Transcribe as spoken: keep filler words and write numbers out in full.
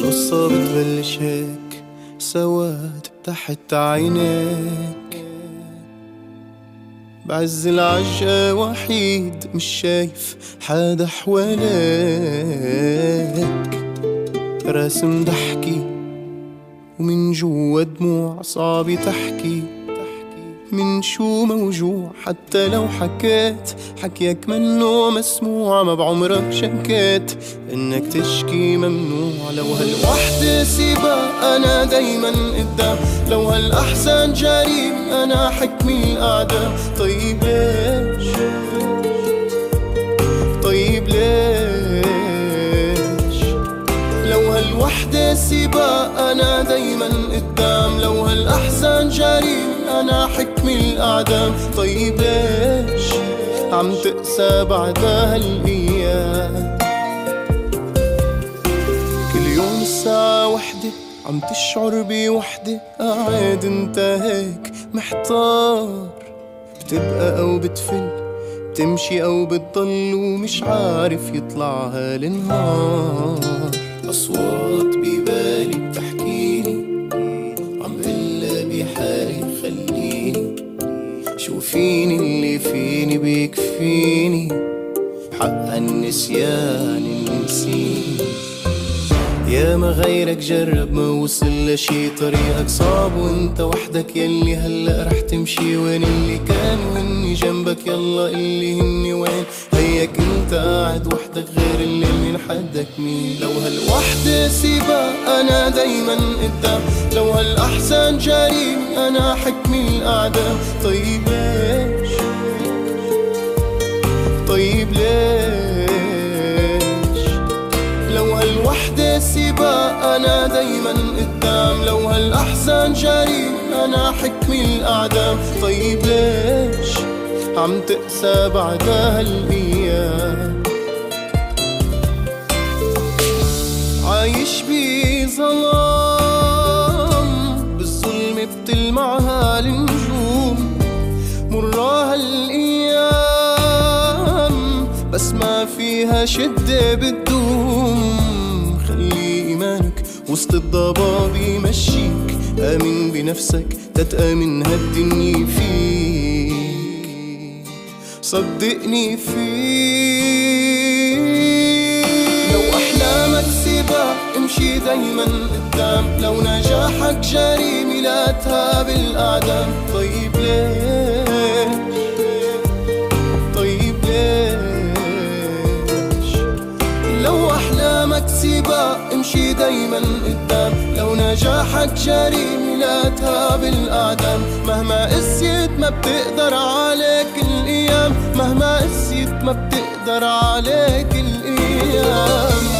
القصة بتبلش هيك، سواد تحت عينيك، بعز العشقة وحيد مش شايف حدا حواليك، راسم ضحكي ومن جوا دموع صعب تحكي من شو موجوع. حتى لو حكيت حكيك منه مسموع، ما بعمرك شكيت انك تشكي ممنوع. لو هالوحدة سيبها انا دايما قدام، لو هالاحزان جريم انا حكمي الاعدام. طيب ليش طيب ليش لو هالوحدة سيبها انا دايما قدام، لو هالاحزان جريم أنا حكمي الأعدام. طيب ليش عم تقسى بعد هالأيام؟ كل يوم الساعة وحدة عم تشعر بوحدة، قاعد انت هيك محتار، بتبقى أو بتفل، بتمشي أو بتضل ومش عارف يطلع هالنهار. أصوات ببالي بتحكيني، عم قلها بحالي خليني، شو فيني اللي فيني بيكفيني، بحق النسيان نسيني. يا ما غيرك جرب ما وصل لشي، طريقك صعب وانت وحدك يلي هلأ رح تمشي. وين اللي كانوا هني جنبك يلا اللي هني وين؟ هيك انت قاعد وحدك غير اللي من حدك مين؟ لو هالوحدة سيبها انا دايما قدام، لو هالاحزان جريم انا حكمي الاعدام. طيب ليش طيب ليش لو هالوحدة سيبها أنا دايما قدام، لو هالأحزان جريم أنا حكمي الأعدام. طيب ليش عم تقسى بعد هالأيام؟ عايش بظلام، بالظلم بتلمعها النجوم، مرة هالأيام بس ما فيها شدة بتدوم. خلي إيمانك وسط الضباب يمشيك، آمن بنفسك تتآمن هالدنيا فيك، صدقني فيك. لو أحلامك سيبها امشي دايما قدام، لو نجاحك جريمة لا تهاب الأعدام. طيب ليش طيب ليش لو أحلامك سيبها امشي دايما قدام، لو نجاحك جريمة لا تهاب الأعدام. مهما قسيت ما بتقدر عليك الأيام، مهما قسيت ما بتقدر عليك الأيام.